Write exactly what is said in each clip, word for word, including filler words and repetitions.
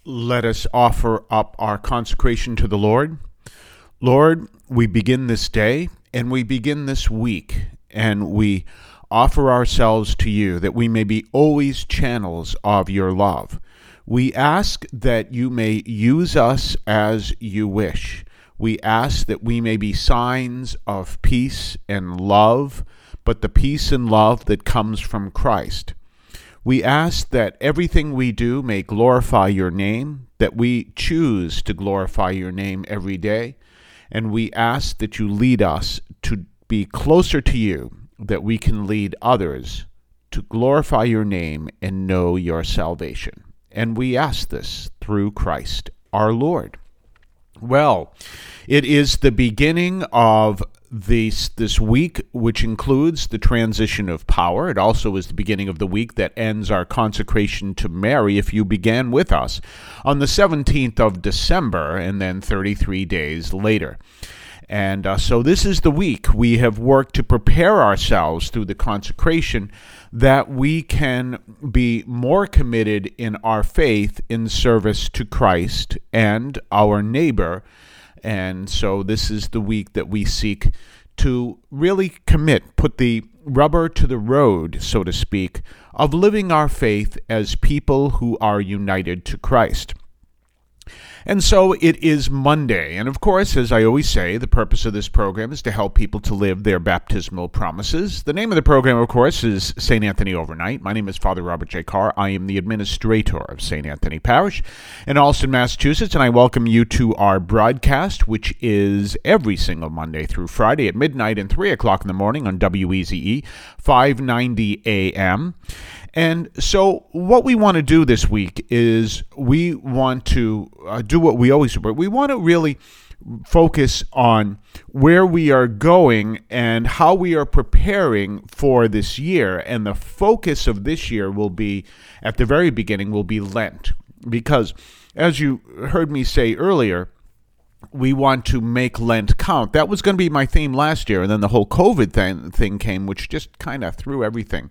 Let us offer up our consecration to the Lord. Lord, we begin this day and we begin this week, and we offer ourselves to you that we may be always channels of your love. We ask that you may use us as you wish. We ask that we may be signs of peace and love, but the peace and love that comes from Christ. We ask that everything we do may glorify your name, that we choose to glorify your name every day, and we ask that you lead us to be closer to you, that we can lead others to glorify your name and know your salvation. And we ask this through Christ our Lord. Well, it is the beginning of this, this week, which includes the transition of power. It also is the beginning of the week that ends our consecration to Mary, if you began with us, on the seventeenth of December, and then thirty-three days later. And uh, so this is the week we have worked to prepare ourselves through the consecration that we can be more committed in our faith in service to Christ and our neighbor. And so this is the week that we seek to really commit, put the rubber to the road, so to speak, of living our faith as people who are united to Christ. And so it is Monday, and of course, as I always say, the purpose of this program is to help people to live their baptismal promises. The name of the program, of course, is Saint Anthony Overnight. My name is Father Robert J. Carr. I am the administrator of Saint Anthony Parish in Allston, Massachusetts, and I welcome you to our broadcast, which is every single Monday through Friday at midnight and three o'clock in the morning on W E Z E, five ninety A M. And so what we want to do this week is we want to uh, do what we always do, but we want to really focus on where we are going and how we are preparing for this year. And the focus of this year will be, at the very beginning, will be Lent. Because, as you heard me say earlier, we want to make Lent count. That was going to be my theme last year, and then the whole COVID thing, thing came, which just kind of threw everything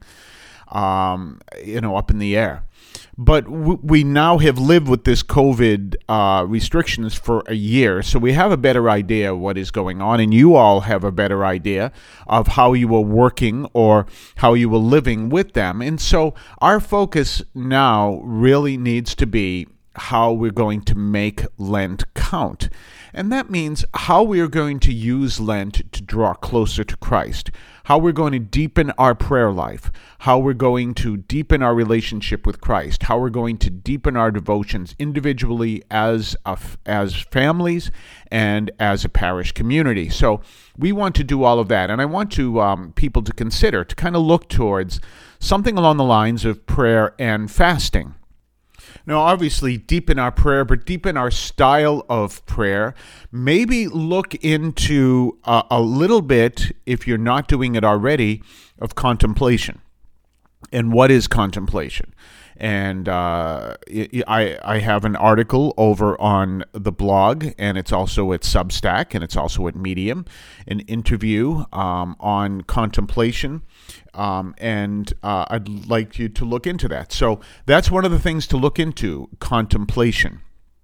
Um, you know, up in the air. But w- we now have lived with this COVID uh, restrictions for a year, so we have a better idea of what is going on, and you all have a better idea of how you are working or how you are living with them. And so our focus now really needs to be how we're going to make Lent count. And that means how we are going to use Lent to draw closer to Christ, how we're going to deepen our prayer life, how we're going to deepen our relationship with Christ, how we're going to deepen our devotions individually as a, as families and as a parish community. So we want to do all of that. And I want to um, people to consider, to kind of look towards something along the lines of prayer and fasting. Now, obviously, deepen our prayer, but deepen our style of prayer. Maybe look into uh, a little bit, if you're not doing it already, of contemplation. And what is contemplation? And uh, I, I have an article over on the blog, and it's also at Substack, and it's also at Medium, an interview um, on contemplation. Um, and uh, I'd like you to look into that. So that's one of the things to look into, contemplation,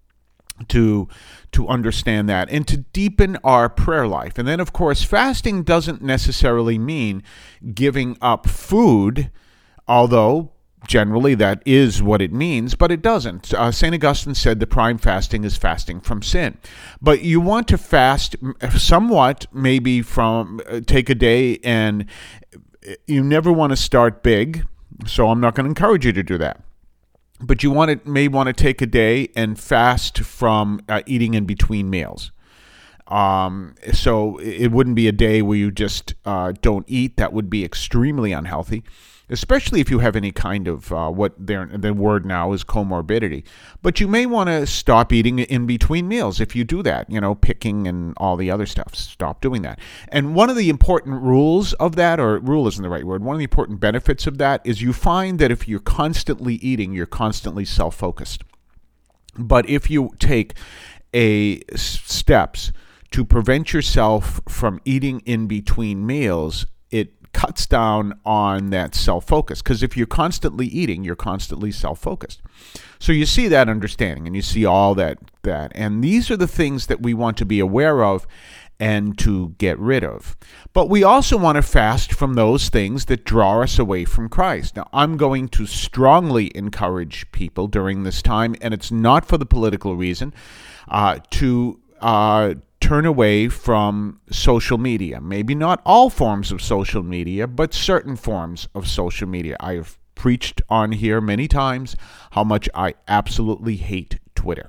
to to understand that, and to deepen our prayer life. And then, of course, fasting doesn't necessarily mean giving up food, although generally that is what it means, but it doesn't. Uh, Saint Augustine said the prime fasting is fasting from sin. But you want to fast somewhat, maybe from uh, take a day, and you never want to start big, so I'm not going to encourage you to do that. But you want to, may want to take a day and fast from uh, eating in between meals. Um, so it wouldn't be a day where you just uh, don't eat. That would be extremely unhealthy, especially if you have any kind of uh, what their, the word now is comorbidity. But you may want to stop eating in between meals if you do that, you know, picking and all the other stuff. Stop doing that. And one of the important rules of that, or rule isn't the right word, one of the important benefits of that is you find that if you're constantly eating, you're constantly self-focused. But if you take a steps to prevent yourself from eating in between meals, it cuts down on that self-focus. Because if you're constantly eating, you're constantly self-focused. So you see that understanding, and you see all that that. And these are the things that we want to be aware of and to get rid of. But we also want to fast from those things that draw us away from Christ. Now, I'm going to strongly encourage people during this time, and it's not for the political reason, uh, to uh, turn away from social media. Maybe not all forms of social media, but certain forms of social media. I have preached on here many times how much I absolutely hate Twitter.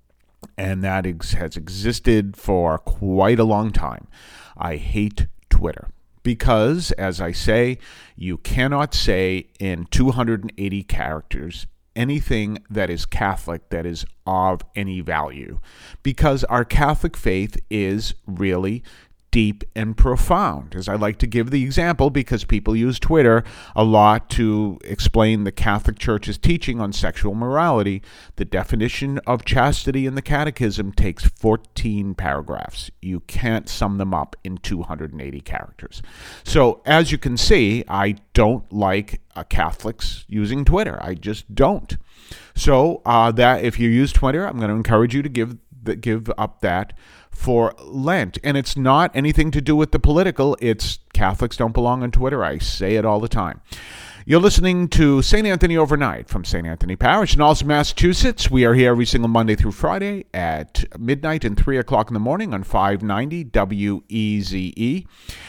And that ex- has existed for quite a long time. I hate Twitter because, as I say, you cannot say in two hundred eighty characters anything that is Catholic that is of any value, because our Catholic faith is really deep and profound. As I like to give the example, because people use Twitter a lot to explain the Catholic Church's teaching on sexual morality, the definition of chastity in the Catechism takes fourteen paragraphs. You can't sum them up in two hundred eighty characters. So, as you can see, I don't like uh, Catholics using Twitter. I just don't. So, uh, that if you use Twitter, I'm going to encourage you to give the, give up that for Lent. And it's not anything to do with the political. It's Catholics don't belong on Twitter. I say it all the time. You're listening to Saint Anthony Overnight from Saint Anthony Parish in Alton, Massachusetts. We are here every single Monday through Friday at midnight and three o'clock in the morning on five ninety W E Z E.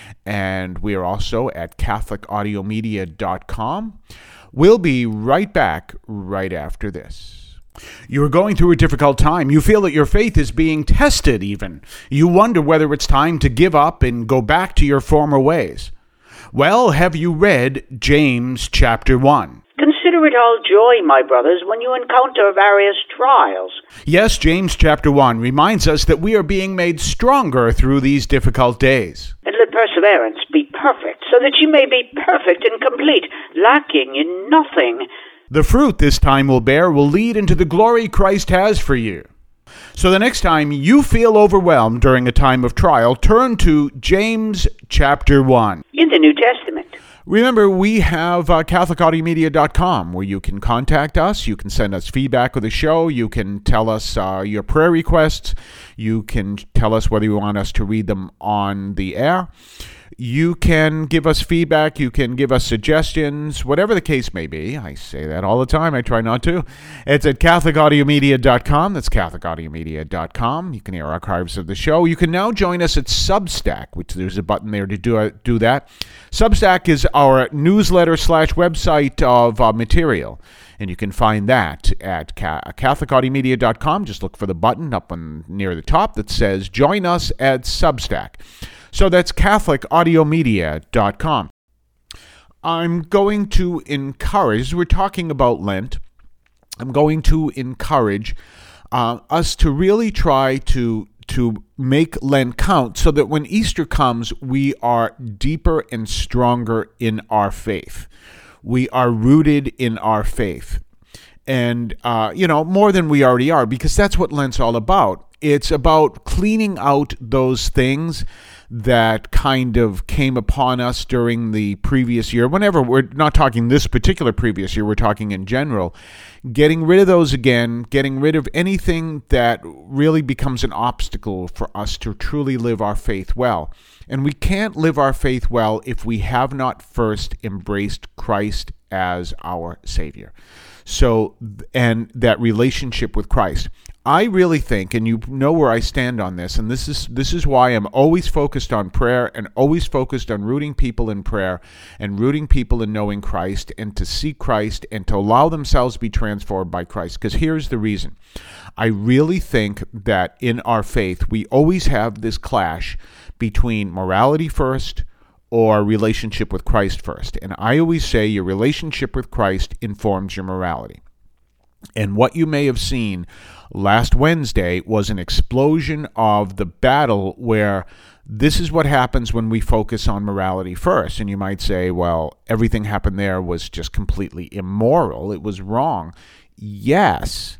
And we are also at Catholic Audio Media dot com. We'll be right back right after this. You are going through a difficult time. You feel that your faith is being tested even. You wonder whether it's time to give up and go back to your former ways. Well, have you read James chapter one? Consider it all joy, my brothers, when you encounter various trials. Yes, James chapter one reminds us that we are being made stronger through these difficult days. And let perseverance be perfect, so that you may be perfect and complete, lacking in nothing. The fruit this time will bear will lead into the glory Christ has for you. So the next time you feel overwhelmed during a time of trial, turn to James chapter one. In the New Testament. Remember, we have uh, Catholic Audio Media dot com, where you can contact us. You can send us feedback of the show. You can tell us uh, your prayer requests. You can tell us whether you want us to read them on the air. You can give us feedback. You can give us suggestions, whatever the case may be. I say that all the time. I try not to. It's at Catholic Audio Media dot com. That's Catholic Audio Media dot com. You can hear archives of the show. You can now join us at Substack, which there's a button there to do, uh, do that. Substack is our newsletter slash website of uh, material. And you can find that at Catholic Audio Media dot com. Just look for the button up on, near the top that says Join Us at Substack. So that's Catholic Audio Media dot com. I'm going to encourage, we're talking about Lent, I'm going to encourage uh, us to really try to, to make Lent count so that when Easter comes, we are deeper and stronger in our faith. We are rooted in our faith. And, uh, you know, more than we already are, because that's what Lent's all about. It's about cleaning out those things that kind of came upon us during the previous year. Whenever, we're not talking this particular previous year, we're talking in general. Getting rid of those again, getting rid of anything that really becomes an obstacle for us to truly live our faith well. And we can't live our faith well if we have not first embraced Christ as our Savior. So, and that relationship with Christ. I really think, and you know where I stand on this, and this is this is why I'm always focused on prayer and always focused on rooting people in prayer and rooting people in knowing Christ and to seek Christ and to allow themselves to be transformed by Christ. Because here's the reason. I really think that in our faith, we always have this clash between morality first or relationship with Christ first. And I always say your relationship with Christ informs your morality. And what you may have seen last Wednesday was an explosion of the battle where this is what happens when we focus on morality first. And you might say, well, everything happened there was just completely immoral. It was wrong. Yes,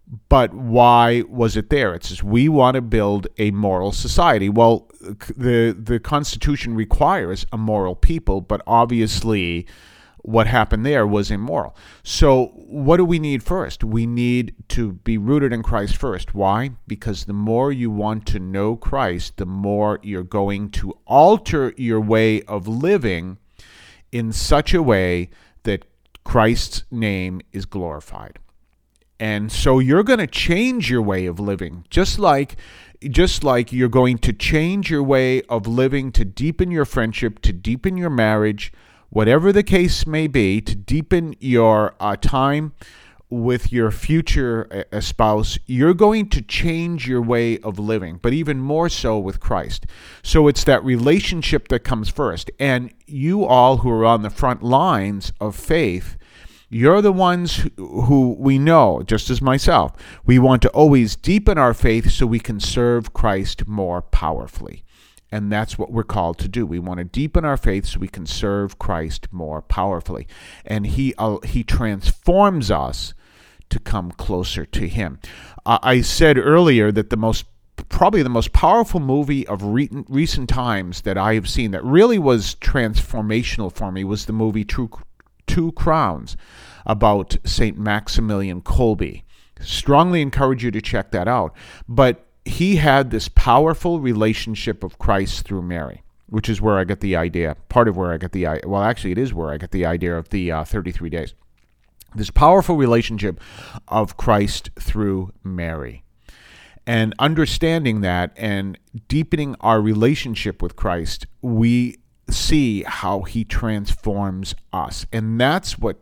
But why was it there? It says we want to build a moral society. Well, the the Constitution requires a moral people, but obviously what happened there was immoral. So what do we need first? We need to be rooted in Christ first. Why? Because the more you want to know Christ, the more you're going to alter your way of living in such a way that Christ's name is glorified. And so you're going to change your way of living, just like just like you're going to change your way of living to deepen your friendship, to deepen your marriage, whatever the case may be, to deepen your uh, time with your future uh, spouse. You're going to change your way of living, but even more so with Christ. So it's that relationship that comes first. And you all who are on the front lines of faith, you're the ones who we know, just as myself, we want to always deepen our faith so we can serve Christ more powerfully. And that's what we're called to do. We want to deepen our faith so we can serve Christ more powerfully. And he uh, he transforms us to come closer to him. Uh, I said earlier that the most probably the most powerful movie of re- recent times that I have seen that really was transformational for me was the movie True Two Crowns about Saint Maximilian Kolbe. Strongly encourage you to check that out. But he had this powerful relationship of Christ through Mary, which is where I get the idea, part of where I get the idea, well, actually it is where I get the idea of the uh, thirty-three days. This powerful relationship of Christ through Mary. And understanding that and deepening our relationship with Christ, we see how he transforms us. And that's what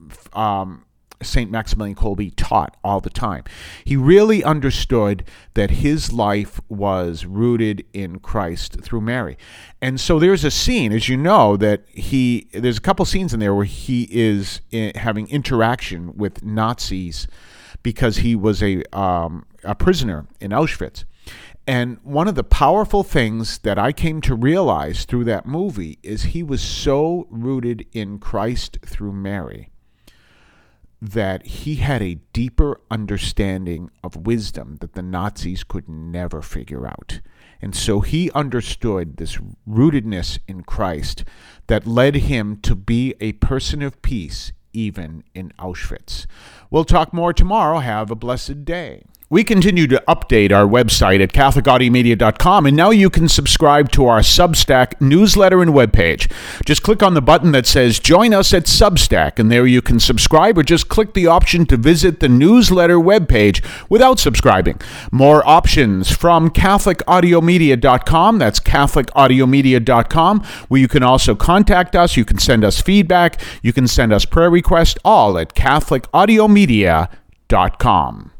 um, Saint Maximilian Kolbe taught all the time. He really understood that his life was rooted in Christ through Mary. And so there's a scene, as you know, that he, there's a couple scenes in there where he is in, having interaction with Nazis because he was a, um, a prisoner in Auschwitz. And one of the powerful things that I came to realize through that movie is he was so rooted in Christ through Mary that he had a deeper understanding of wisdom that the Nazis could never figure out. And so he understood this rootedness in Christ that led him to be a person of peace even in Auschwitz. We'll talk more tomorrow. Have a blessed day. We continue to update our website at Catholic Audio Media dot com, and now you can subscribe to our Substack newsletter and webpage. Just click on the button that says Join Us at Substack, and there you can subscribe, or just click the option to visit the newsletter webpage without subscribing. More options from Catholic Audio Media dot com. That's Catholic Audio Media dot com, where you can also contact us. You can send us feedback. You can send us prayer requests, all at Catholic Audio Media dot com.